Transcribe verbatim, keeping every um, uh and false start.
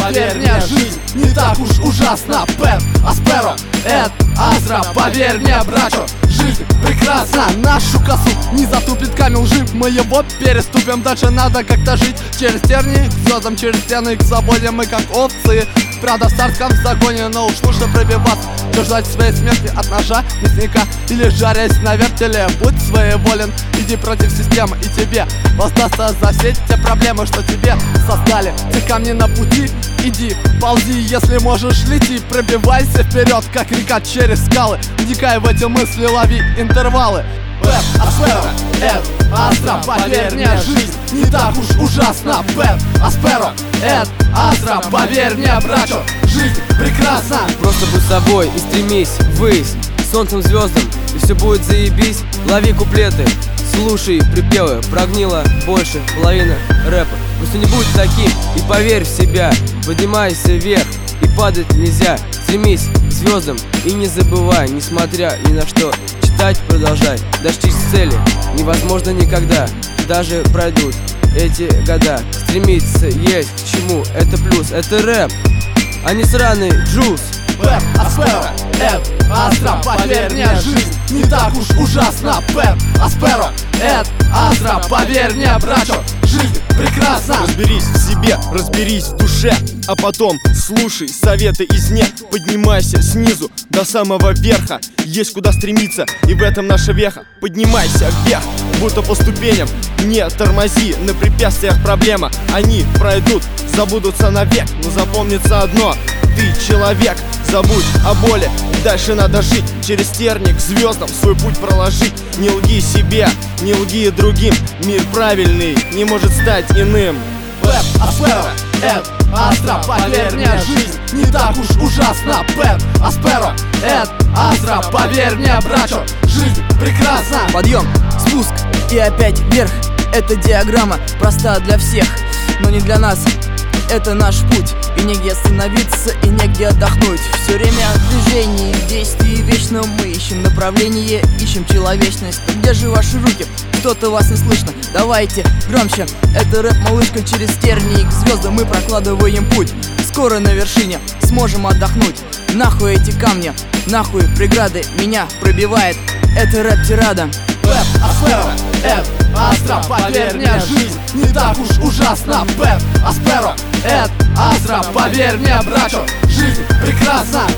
поверь мне, жизнь не так уж ужасна. Пэт, Асперо, Эд, Азра, поверь мне, брачо, жизнь прекрасна. Нашу косу не затупит камень лжи, мы его переступим. Дальше надо как-то жить через тернии, к звездам, через стены, к свободе мы как овцы. Правда в царском законе, но уж нужно пробиваться, ждать своей смерти от ножа мясника или жарясь на вертеле. Будь своеволен, иди против системы, и тебе воздастся за все те проблемы, что тебе создали. Те камни на пути, иди, ползи, если можешь, лети. Пробивайся вперед, как река через скалы, вникай в эти мысли, лови интервалы. Пэт, Асперо, Эд, Астра, поверь мне, жизнь не так уж ужасна. Пэт, Асперо, Эд, Астра, поверь мне, брачо, жизнь прекрасна. Просто будь собой и стремись ввысь, солнцем, звездам, и все будет заебись. Лови куплеты, слушай припевы, прогнила больше половины рэпа. Просто не будь таким и поверь в себя, поднимайся вверх и падать нельзя. Стремись к звездам и не забывай, несмотря ни на что, читать продолжай. Достичь цели невозможно никогда, даже пройдут эти года. Стремиться есть к чему, это плюс, это рэп, а не сраный джуз. Пэт, Асперо, Эд, Астра, поверь мне, жизнь не так уж ужасна. Пэт, Асперо, Эд, Астра, поверь мне, брачо, жизнь прекрасна. Разберись в себе, разберись в душе, а потом слушай советы извне. Поднимайся снизу до самого верха, есть куда стремиться, и в этом наша веха. Поднимайся вверх, будто по ступеням, не тормози на препятствиях проблема. Они пройдут, забудутся навек, но запомнится одно: ты человек, забудь о боли, дальше надо жить. Через терник к звездам свой путь проложить. Не лги себе, не лги другим, мир правильный не может стать иным. Пэт, Асперо, Эд, Астра, поверь мне, жизнь не так уж ужасна. Пэт, Асперо, Эд, Астра, поверь мне, брачо, жизнь прекрасна. Подъем, спуск и опять вверх. Эта диаграмма проста для всех, но не для нас. Это наш путь, и негде остановиться, и негде отдохнуть. Все время в движении, в действии вечно мы ищем направление, ищем человечность. Но где же ваши руки? Кто-то вас не слышно. Давайте громче. Это рэп, малышка, через тернии к звездам мы прокладываем путь. Скоро на вершине сможем отдохнуть. Нахуй эти камни, нахуй преграды, меня пробивает это рэп-тирада. Пэт, Асперо, Эд, Астра, поверь мне, жизнь не так уж ужасна. Пэт, Асперо, Эд, Астра, поверь мне, брачо, жизнь прекрасна.